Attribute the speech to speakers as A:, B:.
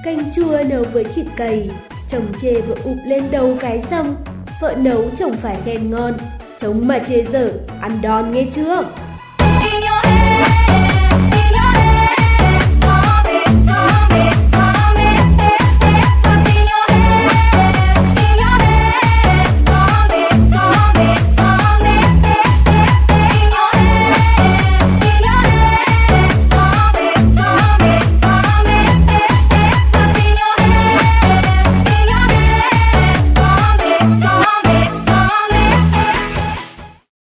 A: Canh chua nấu với thịt cầy, chồng chê vợ ụp lên đầu cái xong, vợ nấu chồng phải khen ngon, sống mà chê dở, ăn đòn nghe chưa?